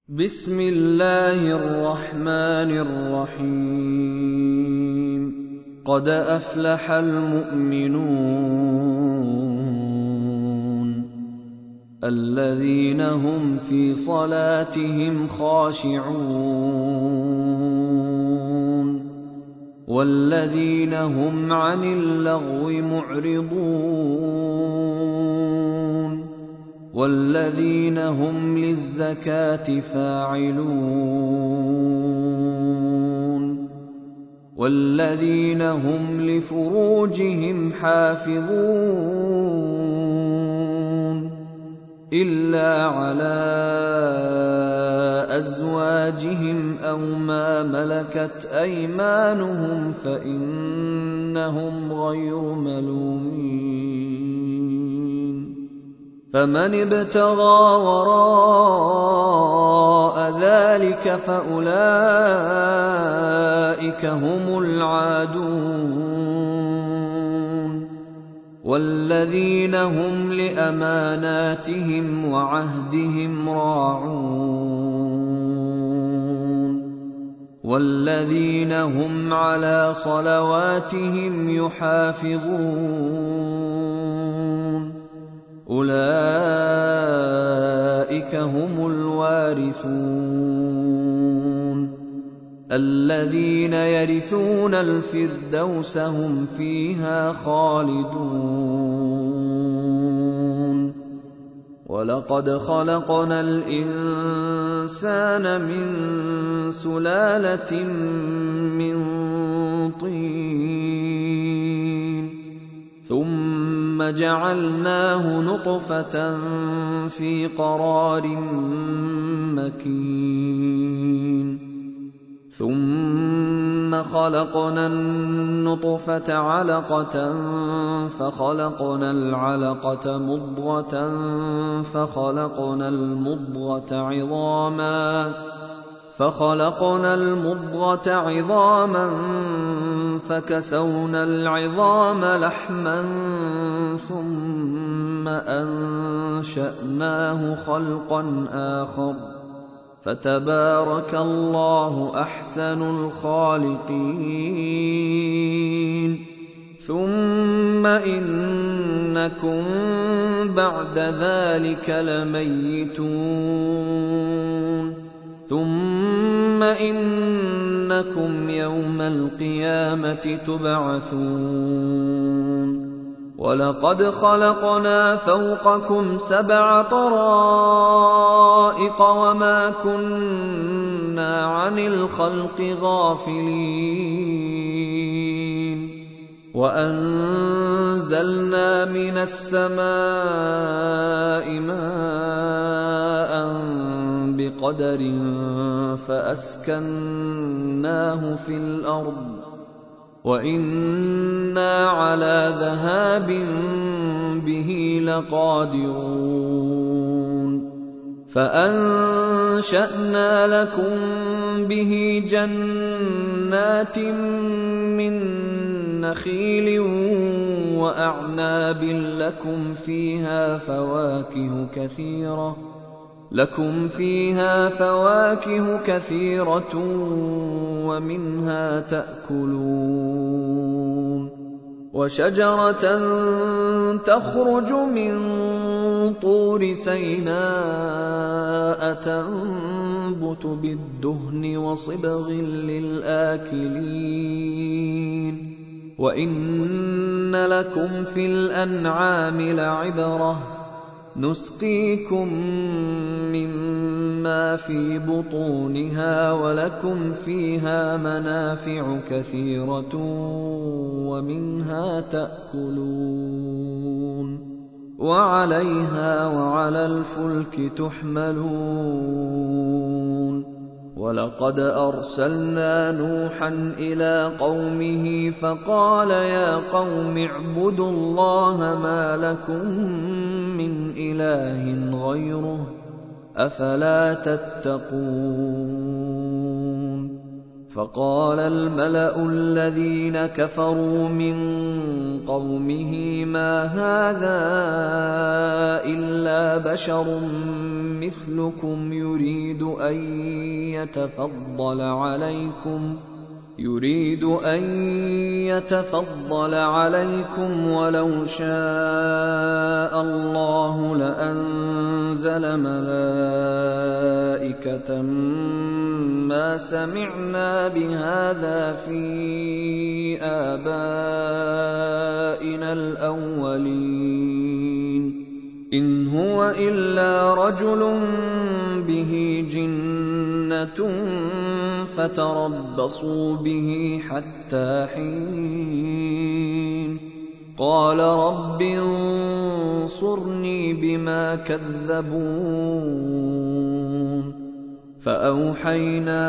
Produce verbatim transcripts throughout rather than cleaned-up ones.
بسم الله الرحمن الرحيم قد أفلح المؤمنون الذين هم في صلاتهم خاشعون والذين هم عن اللغو معرضون والذين هم للزكاة فاعلون والذين هم لفروجهم حافظون إلا على أزواجهم أو ما ملكت أيمانهم فإنهم غير ملومين فمن ابتغى وراء ذلك فأولئك هم العادون والذين هم لأماناتهم وعهدهم راعون والذين هم على صلواتهم يحافظون أولئك هم الوارثون الذين يرثون الفردوس هم فيها خالدون ولقد خلقنا الإنسان من سلالة من طين ثم جعلناه نطفة في قرار مكين ثم خلقنا النطفة علقة فخلقنا العلقة مضغة فخلقنا المضغة عظاما فخلقنا المضغة عظاما فكسونا العظام لحما ثم أنشأناه خلقا آخر فتبارك الله أحسن الخالقين ثم إنكم بعد ذلك لميتون ثم إنكم يوم القيامة تبعثون ولقد خلقنا فوقكم سبع طرائق وما كنا عن الخلق غافلين وأنزلنا من السماء ماء بقدر فأسكناه في الأرض وإنا على ذهاب به لقادرون فأنشأنا لكم به جنات من نخيل وأعناب لكم فيها فواكه كثيرة لكم فيها فواكه كثيرة ومنها تأكلون وشجرة تخرج من طور سيناء تنبت بالدهن وصبغ للآكلين وإن لكم في الأنعام لعبرة نسقيكم مما في بطونها ولكم فيها منافع كثيرة ومنها تأكلون وعليها وعلى الفلك تحملون ولقد أرسلنا نوحا إلى قومه فقال يا قوم اعبدوا الله ما لكم من إله غيره أفلا تتقون فقال الملأ الذين كفروا من قومه ما هذا إلا بشر مثلكم يريد أن يتفضل عليكم يريد أن يتفضل عليكم ولو شاء الله لأنزل ملائكة ما سمعنا بهذا في آبائنا الأولين إن هو إلا رجل به جنة فتربصوا به حتى حين قال رب انصرني بما كذبون فأوحينا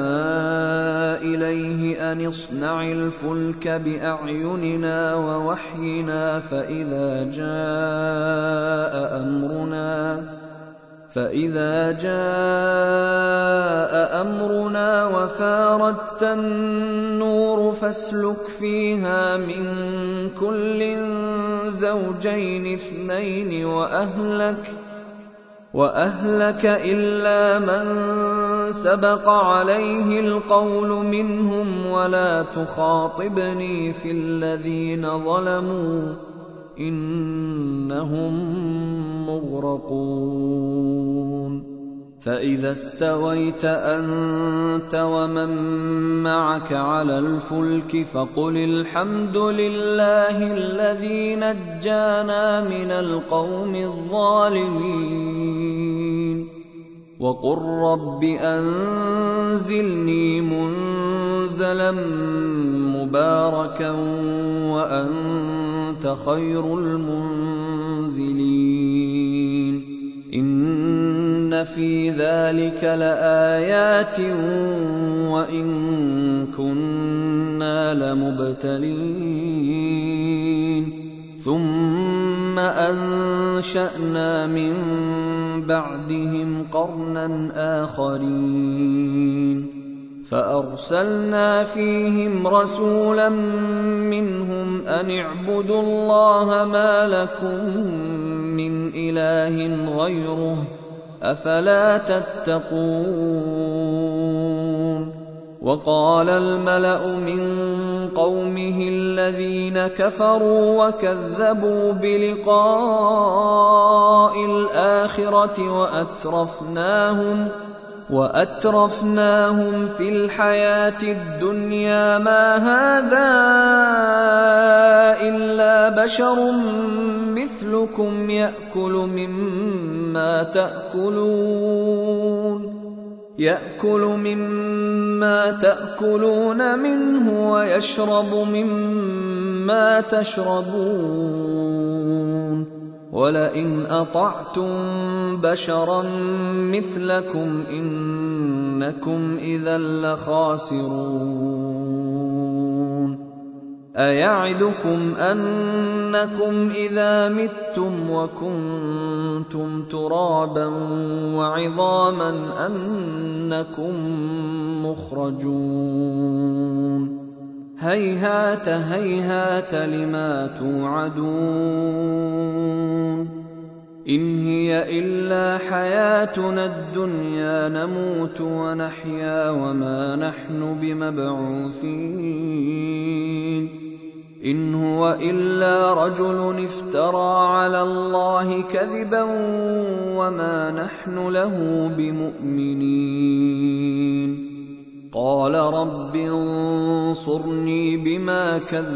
إليه أن اصنع الفلك بأعيننا ووحينا فإذا جاء أمرنا فإذا جاء أمرنا وفاردت النور فاسلك فيها من كل زوجين اثنين وأهلك وأهلك إلا من سبق عليه القول منهم ولا تخاطبني في الذين ظلموا إنهم مغرقون فإذا استويت أنت ومن معك على الفلك فقل الحمد لله الذي نجانا من القوم الظالمين وقل رب أنزلني منزلا مباركا وأنت خير المنزلين إن في ذلك لآيات وإن كنا لمبتلين ثم أنشأنا من بعدهم قرنا آخرين فأرسلنا فيهم رسولا منهم أن اعبدوا الله ما لكم من إله غيره أفلا تتقون وقال الملأ من قومه الذين كفروا وكذبوا بلقاء الآخرة وأترفناهم وأترفناهم في الحياة الدنيا ما هذا إلا بشر مثلكم يأكل مما تأكلون يأكل مما تأكلون منه ويشرب مما تشربون ولئن أطعتم بشرا مثلكم إنكم إذا لخاسرون أيعدكم أنكم إذا متم وكنتم ترابا وعظاما أنكم مخرجون هيهات هيهات لما توعدون إن هي إلا حياتنا الدنيا نموت ونحيا وما نحن بمبعوثين إن هو إلا رجل افترى على الله كذبا وما نحن له بمؤمنين قال رب انصرني بما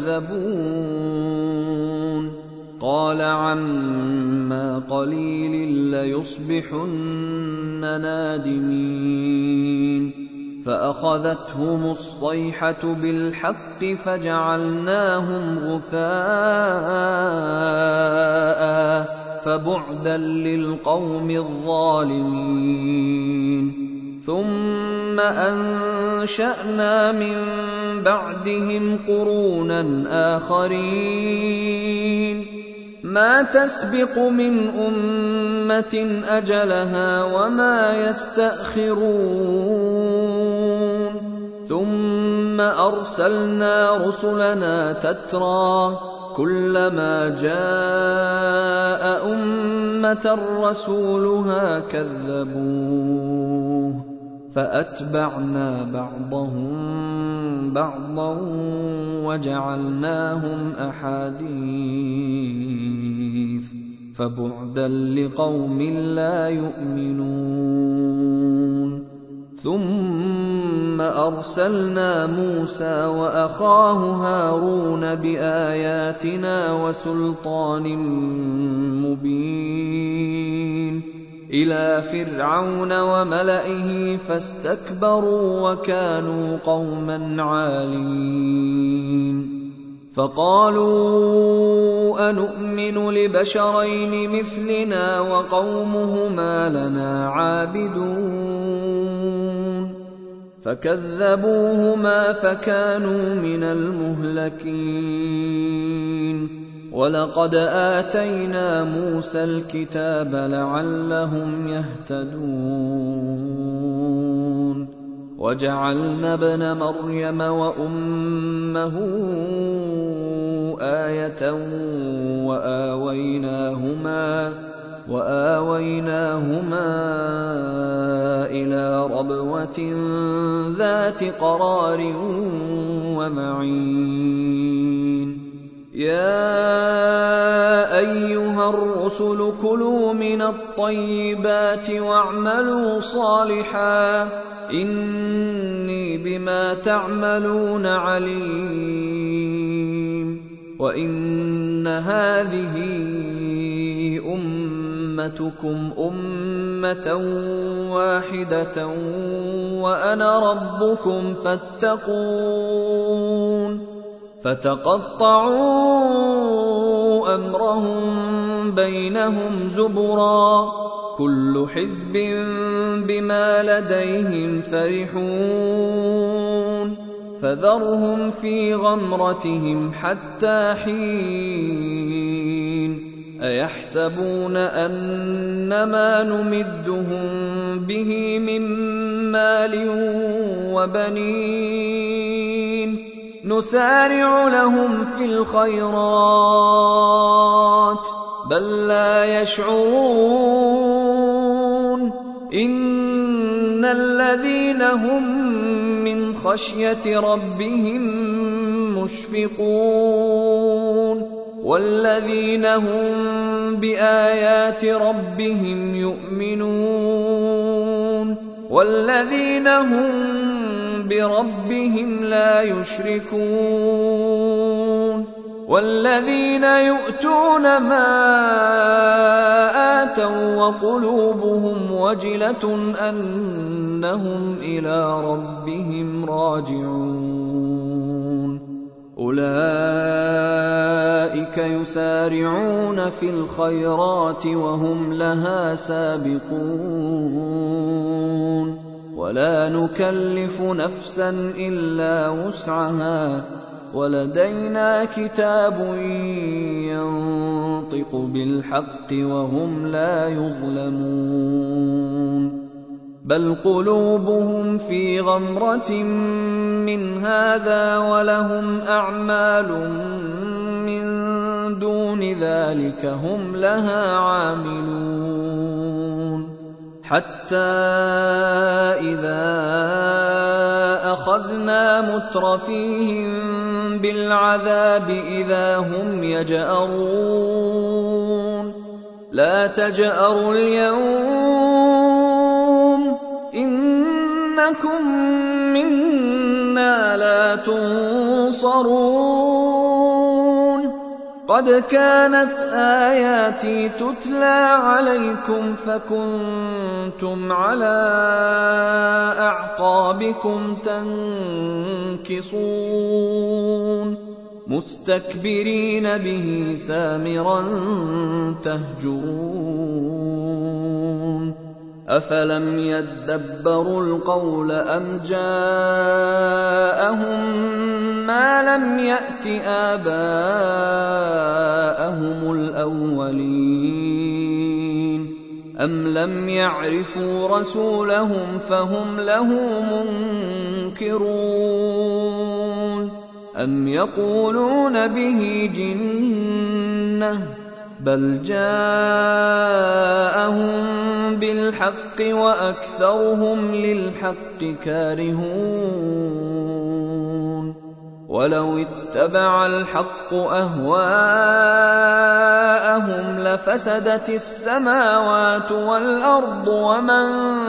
كذبون قال عما قليل ليصبحن نادمين فأخذتهم الصيحة بالحق فجعلناهم غثاء فبعدا للقوم الظالمين ثم أنشأنا من بعدهم قرونا آخرين ما تسبق من أمة أجلها وما يستأخرون ثم أرسلنا رسلنا تترى كلما جاء أمة رسولها كذبوه فأتبعنا بعضهم بعضا وجعلناهم أحاديث فبعدا لقوم لا يؤمنون. ثم أرسلنا موسى وأخاه هارون بآياتنا وسلطان مبين إلى فرعون وملئه فاستكبروا وكانوا قوما عالين. فقالوا أنؤمن لبشرين مثلنا وقومهما لنا عابدون فكذبوهما فكانوا من المهلكين. ولقد آتينا موسى الكتاب لعلهم يهتدون وجعلنا ابن مريم وأمه آية وآويناهما وآويناهما إلى ربوة ذات قرار ومعين. يا أيها الرسل كلوا من الطيبات واعملوا صالحا إني بما تعملون عليم. وإن هذه أمتكم أمة واحدة وأنا ربكم فاتقون. فتقطعوا أمرهم بينهم زبرا كل حزب بما لديهم فرحون. فذرهم في غمرتهم حتى حين. أيحسبون أنما نمدهم به من مال وبنين نسارع لهم في الخيرات بل لا يشعرون. إن الذين هم من خشية ربهم مشفقون والذين هم بآيات ربهم يؤمنون والذين هم بربهم لا يشركون والذين يؤتون ما آتوا وقلوبهم وجلة أنهم إلى ربهم راجعون. أولئك يسارعون في الخيرات وهم لها سابقون ولا نكلف نفسا إلا وسعها ولدينا كتاب ينطق بالحق وهم لا يظلمون. بل قلوبهم في غمرة من هذا ولهم أعمال من دون ذلك هم لها عاملون. حتى إذا أخذنا مترفيهم بالعذاب إذا هم يجأرون. لا تجأروا اليوم إنكم منا لا تنصرون. قد كانت آياتي تتلى عليكم فكنتم على أعقابكم تنكصون مستكبرين به سامرا تهجرون. أفلم يدبروا القول أم جاءهم ما لم يأت آباءهم الأولين أَمْ لَمْ يَعْرِفُوا رَسُولَهُمْ فَهُمْ لَهُ مُنكِرُونَ أَمْ يَقُولُونَ بِهِ جِنَّةٌ بَلْ جَاءَهُم بِالْحَقِّ وَأَكْثَرُهُمْ لِلْحَقِّ كَارِهُونَ وَلَوِ اتَّبَعَ الْحَقُّ أَهْوَاءَهُمْ لَفَسَدَتِ السَّمَاوَاتُ وَالْأَرْضُ وَمَن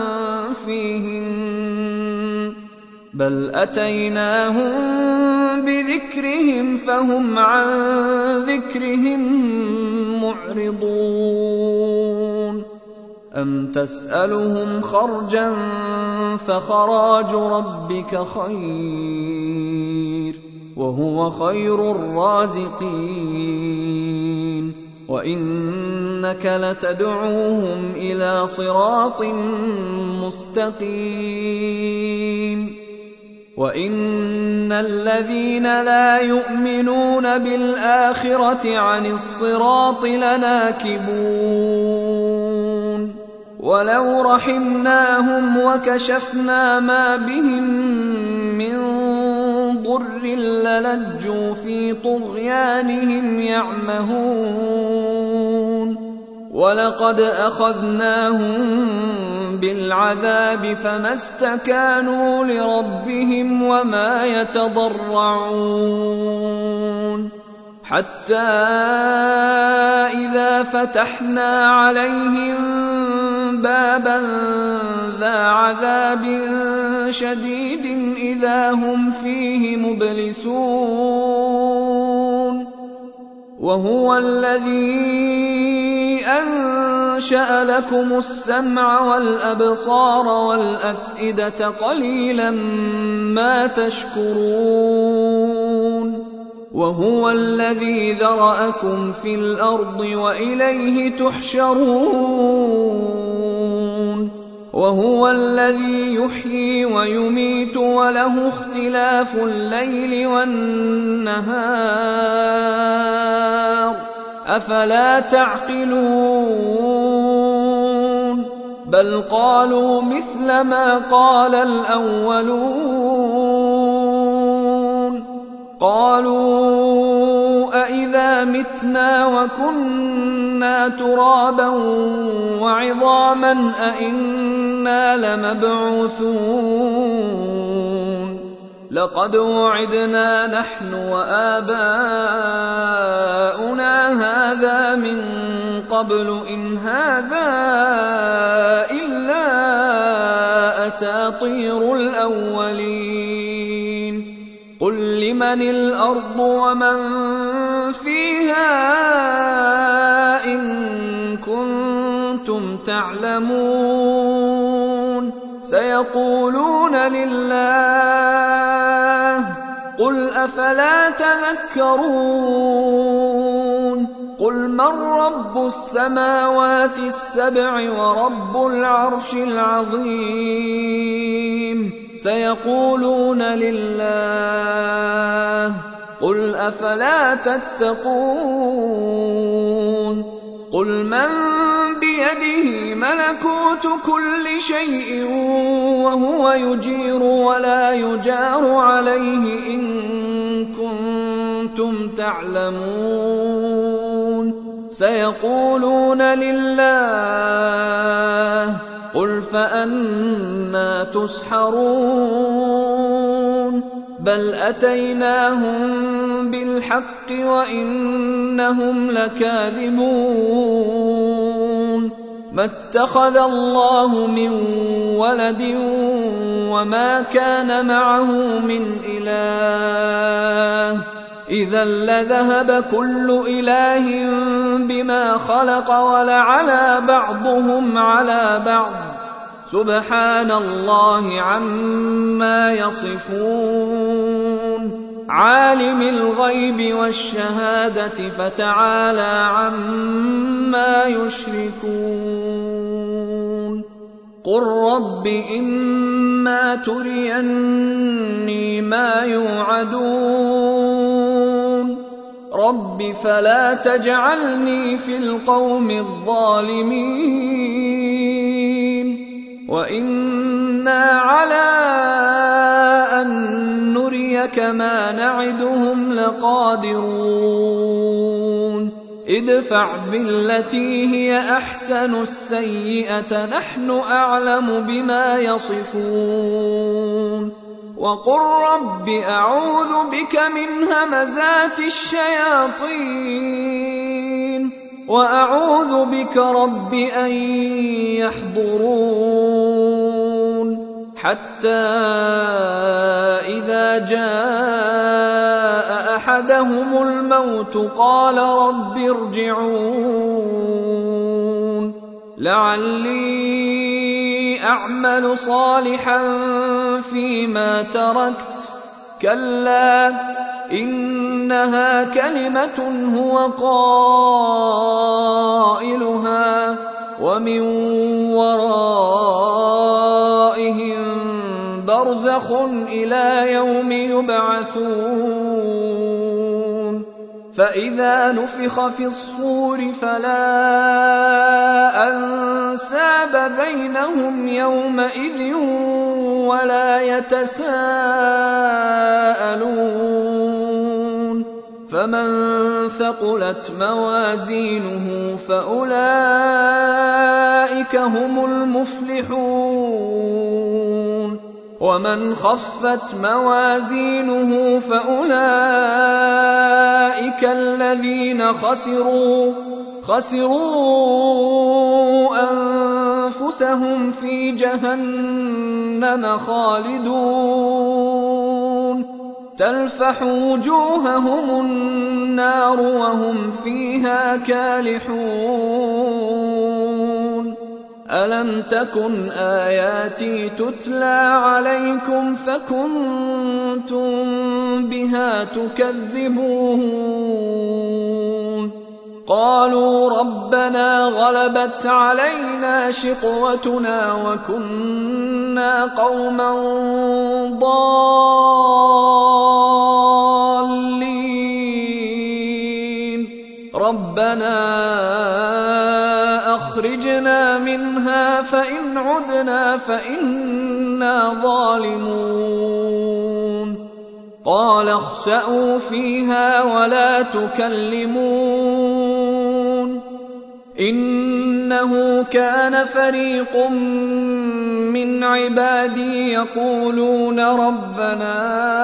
فِيهِنَّ بَلْ أَتَيْنَاهُم بِذِكْرِهِمْ فَهُمْ عَن ذِكْرِهِم مُّعْرِضُونَ أَمْ تَسْأَلُهُمْ خَرْجًا فَخَرَاجُ رَبِّكَ خَيْرٌ وَهُوَ خَيْرُ الرَّازِقِينَ وَإِنَّكَ لَتَدْعُوهُمْ إِلَىٰ صِرَاطٍ مُّسْتَقِيمٍ وَإِنَّ الَّذِينَ لَا يُؤْمِنُونَ بِالْآخِرَةِ عَنِ الصِّرَاطِ لَنَاكِبُونَ وَلَوْ رَحِمْنَاهُمْ وَكَشَفْنَا مَا بِهِم مِّن ضُرٍّ لَّلَجُّوا فِي طُغْيَانِهِمْ يَعْمَهُونَ وَلَقَدْ أَخَذْنَاهُم بِالْعَذَابِ فَمَا اسْتَكَانُوا لِرَبِّهِمْ وَمَا يَتَضَرَّعُونَ حَتَّىٰ إِذَا فَتَحْنَا عَلَيْهِم بَابًا ذَا عَذَابٍ شَدِيدٍ إِذَا هُمْ فِيهِ مُبْلِسُونَ وَهُوَ الَّذِي أَنشَأَ لَكُمُ السَّمْعَ وَالْأَبْصَارَ وَالْأَفْئِدَةَ قَلِيلًا مَّا تَشْكُرُونَ وَهُوَ الَّذِي ذَرَأَكُمْ فِي الْأَرْضِ وَإِلَيْهِ تُحْشَرُونَ وَهُوَ الَّذِي يُحْيِي وَيُمِيتُ وَلَهُ اخْتِلَافُ اللَّيْلِ وَالنَّهَارِ أَفَلَا تَعْقِلُونَ بَلْ قَالُوا مِثْلَ مَا قَالَ الْأَوَّلُونَ قَالُوا أَإِذَا مِتْنَا وَكُنَّا تُرَابًا وَعِظَامًا أَإِنَّا لَمَبْعُوثُونَ لَقَدْ وُعِدْنَا نَحْنُ وَآبَاؤُنَا هَٰذَا مِن قَبْلُ إِنْ هَٰذَا إِلَّا أَسَاطِيرُ الْأَوَّلِينَ قُل لِّمَنِ الْأَرْضُ وَمَن فِيهَا إِن كُنتُمْ تَعْلَمُونَ سَيَقُولُونَ لِلَّهِ قُلْ أَفَلَا تَذَكَّرُونَ قُلْ مَن رَّبُّ السَّمَاوَاتِ السَّبْعِ وَرَبُّ الْعَرْشِ الْعَظِيمِ سَيَقُولُونَ لِلَّهِ قُلْ أَفَلَا تَتَّقُونَ قُلْ مَن بِيَدِهِ مَلَكُوتُ كُلِّ شَيْءٍ وَهُوَ يُجِيرُ وَلَا يُجَارُ عَلَيْهِ إِن كُنتُمْ تَعْلَمُونَ سَيَقُولُونَ لِلَّهِ قُلْ فَأَنَّىٰ تُسْحَرُونَ بَلْ أَتَيْنَاهُم بِالْحَقِّ وَإِنَّهُمْ لَكَاذِبُونَ مَا اتَّخَذَ اللَّهُ مِن وَلَدٍ وَمَا كَانَ مَعَهُ مِنْ إِلَٰهٍ إِذًا لَّذَهَبَ كُلُّ إِلَٰهٍ بِمَا خَلَقَ وَلَعَلَا بَعْضُهُمْ عَلَىٰ بَعْضٍ سُبْحَانَ اللَّهِ عَمَّا يَصِفُونَ عَالِمِ الْغَيْبِ وَالشَّهَادَةِ فَتَعَالَىٰ عَمَّا يُشْرِكُونَ قُل رَّبِّ إِمَّا تُرِيَنِّي مَا يُوعَدُونَ رَبِّ فَلَا تَجْعَلْنِي فِي الْقَوْمِ الظَّالِمِينَ وإنا على أن نريك ما نعدهم لقادرون ادفع بالتي هي أحسن السيئة نحن أعلم بما يصفون وقل رب أعوذ بك من همزات الشياطين وأعوذ بك رب أن يحضرون حتى إذا جاء أحدهم الموت قال رب ارجعون لعلي أعمل صالحا فيما تركت كلا إنها كلمة هو قائلها ومن ورائهم برزخ إلى يوم يبعثون فإذا نفخ في الصور فلا أنساب بينهم يومئذ ولا يتساءلون فمن ثقلت موازينه فأولئك هم المفلحون ومن خفت موازينه فأولئك الذين خسروا خسروا أنفسهم في جهنم خالدون تلفح وجوههم النار وهم فيها كالحون ألم تكن آياتي تتلى عليكم فكنتم بها تكذبون قالوا ربنا غلبت علينا شقوتنا وكنا قوما ضالين ربنا أخرجنا منها فإن عدنا فإنا ظالمون قال اخسئوا فيها ولا تكلمون إنه كان فريق من عبادي يقولون ربنا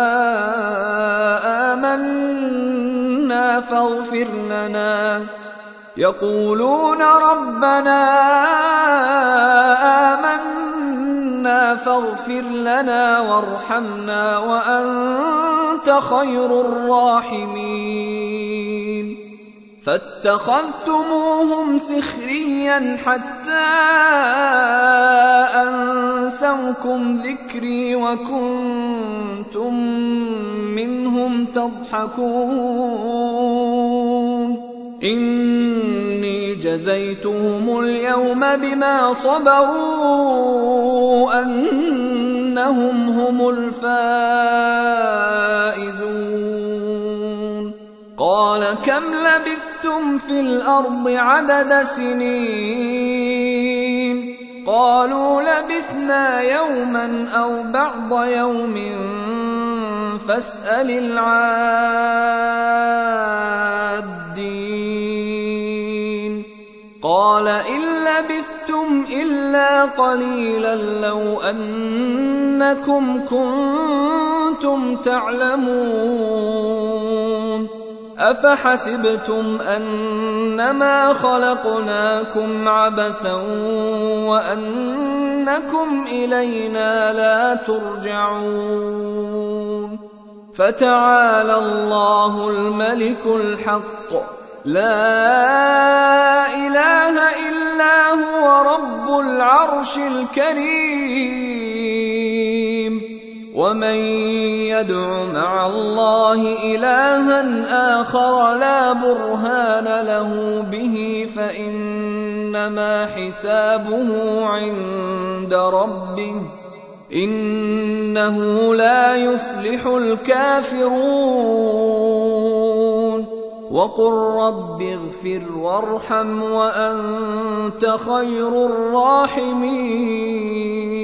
آمنا فاغفر لنا يقولون ربنا آمنا فاغفر لنا وارحمنا وأنت خير الراحمين فاتخذتموهم سخريا حتى أنسوكم ذكري وكنتم منهم تضحكون إني جزيتهم اليوم بما صبروا أنهم هم الفائزون قال كم لبثتم في الأرض عدد سنين قالوا لبثنا يوما أو بعض يوم فاسأل العادين قال إن لبثتم إلا قليلا لو أنكم كنتم تعلمون أفحسبتم أنما خلقناكم عبثا وأنكم إلينا لا ترجعون فتعالى الله الملك الحق لا إله إلا هو رب العرش الكريم ومن يدع مع الله إلها آخر لا برهان له به فإنما حسابه عند ربه إنه لا يفلح الكافرون وقل رب اغفر وارحم وأنت خير الراحمين.